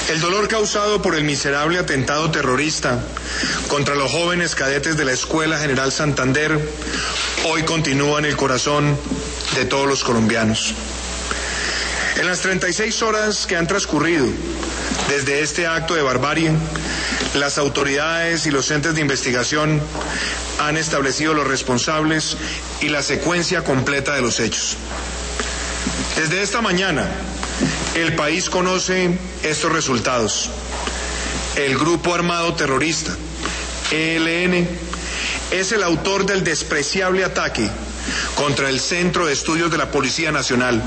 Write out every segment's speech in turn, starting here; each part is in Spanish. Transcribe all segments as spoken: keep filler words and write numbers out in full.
El dolor causado por el miserable atentado terrorista contra los jóvenes cadetes de la Escuela General Santander hoy continúa en el corazón de todos los colombianos. En las treinta y seis horas que han transcurrido desde este acto de barbarie, las autoridades y los entes de investigación han establecido los responsables y la secuencia completa de los hechos. Desde esta mañana, el país conoce estos resultados. El grupo armado terrorista E L N es el autor del despreciable ataque contra el Centro de Estudios de la Policía Nacional.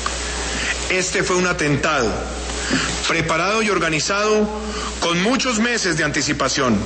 Este fue un atentado preparado y organizado con muchos meses de anticipación.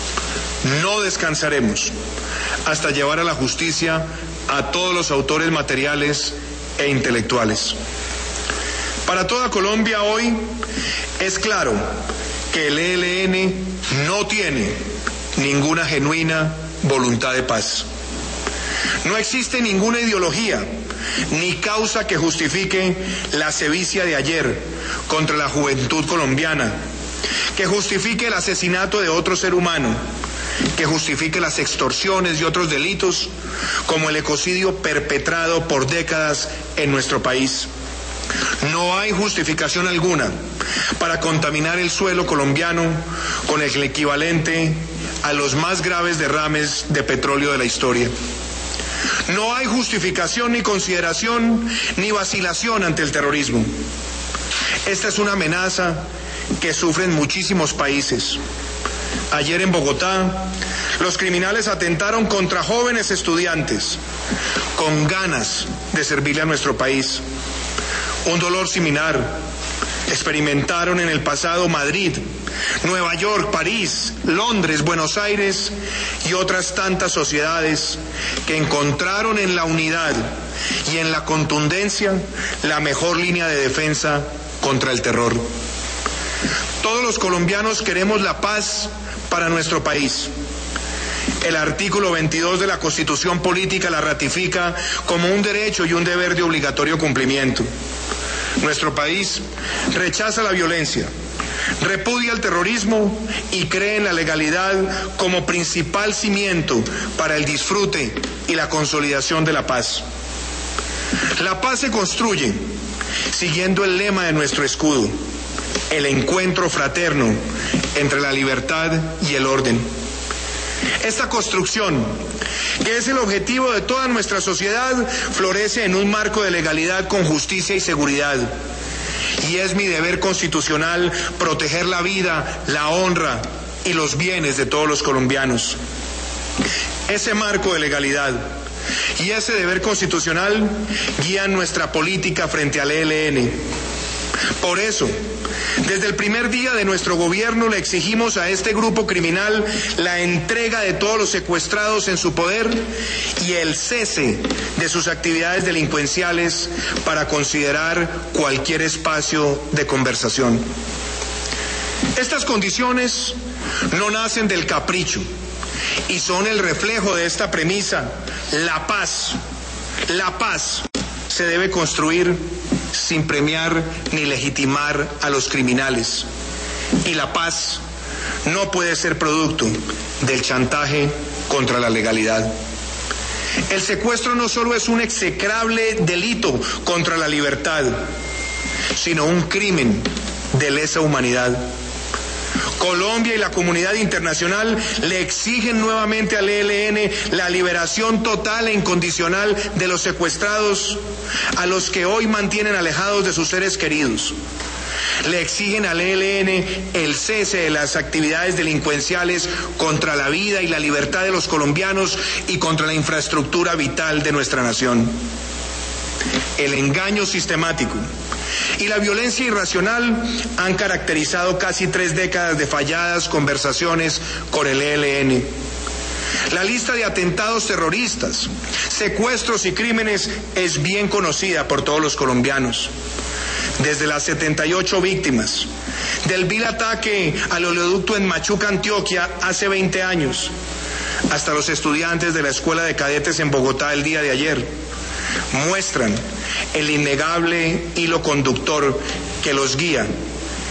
No descansaremos hasta llevar a la justicia a todos los autores materiales e intelectuales. Para toda Colombia hoy es claro que el E L N no tiene ninguna genuina voluntad de paz. No existe ninguna ideología ni causa que justifique la sevicia de ayer contra la juventud colombiana, que justifique el asesinato de otro ser humano, que justifique las extorsiones y otros delitos como el ecocidio perpetrado por décadas en nuestro país. No hay justificación alguna para contaminar el suelo colombiano con el equivalente a los más graves derrames de petróleo de la historia. No hay justificación ni consideración ni vacilación ante el terrorismo. Esta es una amenaza que sufren muchísimos países. Ayer en Bogotá, los criminales atentaron contra jóvenes estudiantes con ganas de servirle a nuestro país. Un dolor similar experimentaron en el pasado Madrid, Nueva York, París, Londres, Buenos Aires y otras tantas sociedades que encontraron en la unidad y en la contundencia la mejor línea de defensa contra el terror. Todos los colombianos queremos la paz para nuestro país. El artículo veintidós de la Constitución Política la ratifica como un derecho y un deber de obligatorio cumplimiento. Nuestro país rechaza la violencia, repudia el terrorismo y cree en la legalidad como principal cimiento para el disfrute y la consolidación de la paz. La paz se construye siguiendo el lema de nuestro escudo: el encuentro fraterno entre la libertad y el orden. Esta construcción, que es el objetivo de toda nuestra sociedad, florece en un marco de legalidad con justicia y seguridad. Y es mi deber constitucional proteger la vida, la honra y los bienes de todos los colombianos. Ese marco de legalidad y ese deber constitucional guían nuestra política frente al E L N. Por eso, desde el primer día de nuestro gobierno le exigimos a este grupo criminal la entrega de todos los secuestrados en su poder y el cese de sus actividades delincuenciales para considerar cualquier espacio de conversación. Estas condiciones no nacen del capricho y son el reflejo de esta premisa: la paz, la paz se debe construir sin premiar ni legitimar a los criminales. Y la paz no puede ser producto del chantaje contra la legalidad. El secuestro no solo es un execrable delito contra la libertad, sino un crimen de lesa humanidad. Colombia y la comunidad internacional le exigen nuevamente al E L N la liberación total e incondicional de los secuestrados, a los que hoy mantienen alejados de sus seres queridos. Le exigen al E L N el cese de las actividades delincuenciales contra la vida y la libertad de los colombianos y contra la infraestructura vital de nuestra nación. El engaño sistemático y la violencia irracional han caracterizado casi tres décadas de falladas conversaciones con el E L N. La lista de atentados terroristas, secuestros y crímenes es bien conocida por todos los colombianos. Desde las setenta y ocho víctimas del vil ataque al oleoducto en Machuca, Antioquia, hace veinte años, hasta los estudiantes de la Escuela de Cadetes en Bogotá el día de ayer, muestran el innegable hilo conductor que los guía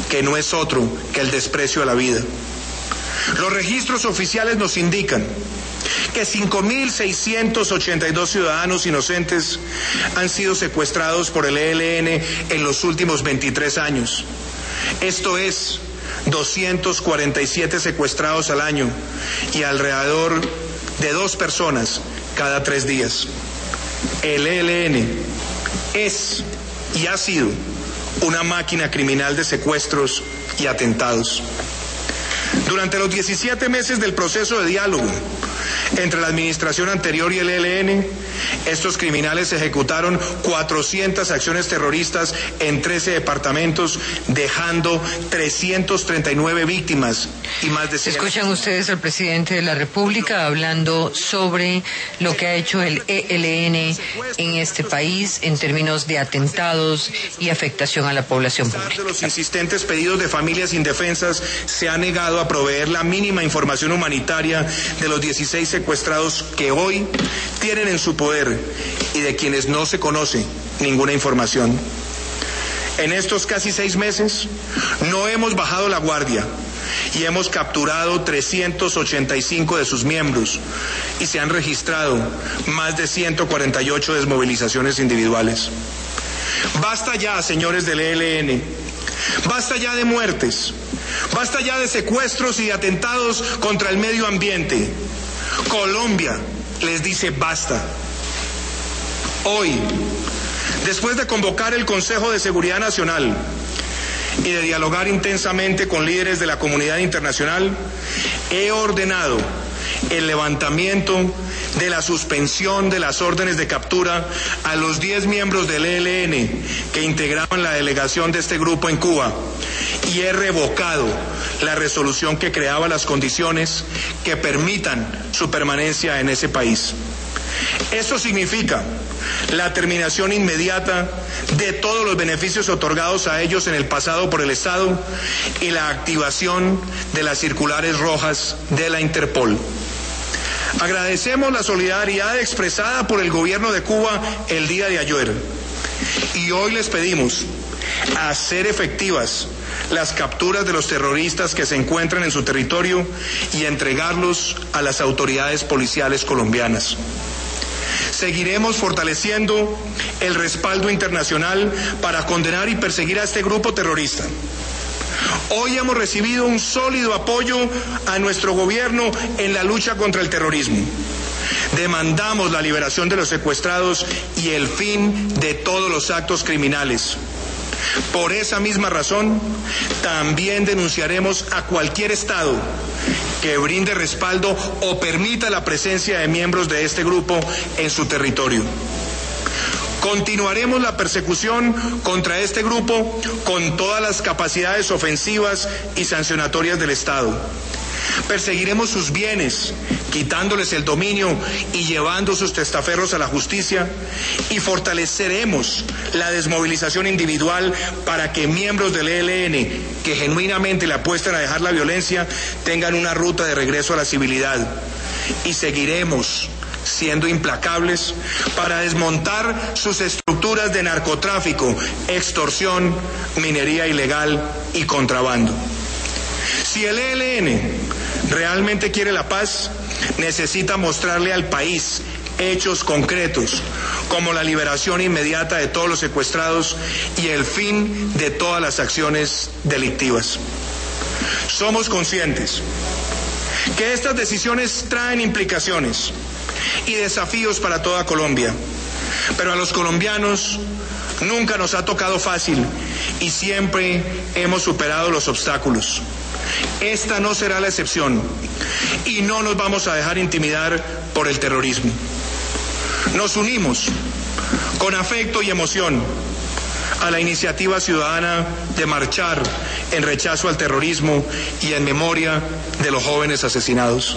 que no es otro que el desprecio a la vida. Los registros oficiales nos indican que cinco mil seiscientos ochenta y dos ciudadanos inocentes han sido secuestrados por el E L N en los últimos veintitrés años. Esto es doscientos cuarenta y siete secuestrados al año y alrededor de dos personas cada tres días. El E L N es y ha sido una máquina criminal de secuestros y atentados. Durante los diecisiete meses del proceso de diálogo entre la administración anterior y el E L N, estos criminales ejecutaron cuatrocientas acciones terroristas en trece departamentos, dejando trescientas treinta y nueve víctimas y más de cien... Escuchan ustedes al presidente de la República hablando sobre lo que ha hecho el E L N en este país en términos de atentados y afectación a la población pública. De los insistentes pedidos de familias indefensas, se ha negado a proveer la mínima información humanitaria de los dieciséis secuestrados que hoy tienen en su poder y de quienes no se conoce ninguna información. En estos casi seis meses no hemos bajado la guardia y hemos capturado trescientos ochenta y cinco de sus miembros y se han registrado más de ciento cuarenta y ocho desmovilizaciones individuales. Basta ya, señores del E L N, basta ya de muertes, basta ya de secuestros y de atentados contra el medio ambiente. Colombia les dice basta. Hoy, después de convocar el Consejo de Seguridad Nacional y de dialogar intensamente con líderes de la comunidad internacional, he ordenado el levantamiento de la suspensión de las órdenes de captura a los diez miembros del E L N que integraban la delegación de este grupo en Cuba y he revocado la resolución que creaba las condiciones que permitan su permanencia en ese país. Esto significa la terminación inmediata de todos los beneficios otorgados a ellos en el pasado por el Estado y la activación de las circulares rojas de la Interpol. Agradecemos la solidaridad expresada por el gobierno de Cuba el día de ayer y hoy les pedimos hacer efectivas las capturas de los terroristas que se encuentran en su territorio y entregarlos a las autoridades policiales colombianas. Seguiremos fortaleciendo el respaldo internacional para condenar y perseguir a este grupo terrorista. Hoy hemos recibido un sólido apoyo a nuestro gobierno en la lucha contra el terrorismo. Demandamos la liberación de los secuestrados y el fin de todos los actos criminales. Por esa misma razón, también denunciaremos a cualquier Estado que brinde respaldo o permita la presencia de miembros de este grupo en su territorio. Continuaremos la persecución contra este grupo con todas las capacidades ofensivas y sancionatorias del Estado. Perseguiremos sus bienes, quitándoles el dominio y llevando sus testaferros a la justicia, y fortaleceremos la desmovilización individual para que miembros del E L N que genuinamente le apuestan a dejar la violencia tengan una ruta de regreso a la civilidad. Y seguiremos siendo implacables para desmontar sus estructuras de narcotráfico, extorsión, minería ilegal y contrabando. Si el E L N realmente quiere la paz, necesita mostrarle al país hechos concretos, como la liberación inmediata de todos los secuestrados y el fin de todas las acciones delictivas. Somos conscientes que estas decisiones traen implicaciones y desafíos para toda Colombia, pero a los colombianos nunca nos ha tocado fácil y siempre hemos superado los obstáculos. Esta no será la excepción y no nos vamos a dejar intimidar por el terrorismo. Nos unimos con afecto y emoción a la iniciativa ciudadana de marchar en rechazo al terrorismo y en memoria de los jóvenes asesinados.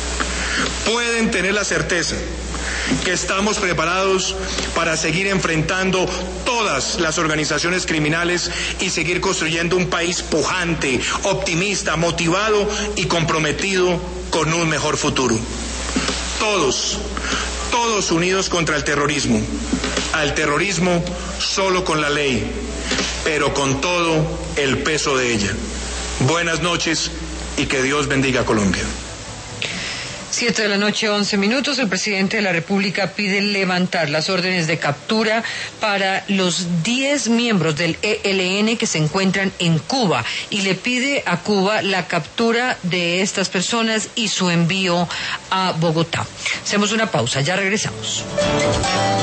Pueden tener la certeza que estamos preparados para seguir enfrentando todas las organizaciones criminales y seguir construyendo un país pujante, optimista, motivado y comprometido con un mejor futuro. Todos, todos unidos contra el terrorismo, al terrorismo solo con la ley, pero con todo el peso de ella. Buenas noches y que Dios bendiga a Colombia. Siete de la noche, once minutos. El presidente de la República pide levantar las órdenes de captura para los diez miembros del E L N que se encuentran en Cuba y le pide a Cuba la captura de estas personas y su envío a Bogotá. Hacemos una pausa, ya regresamos.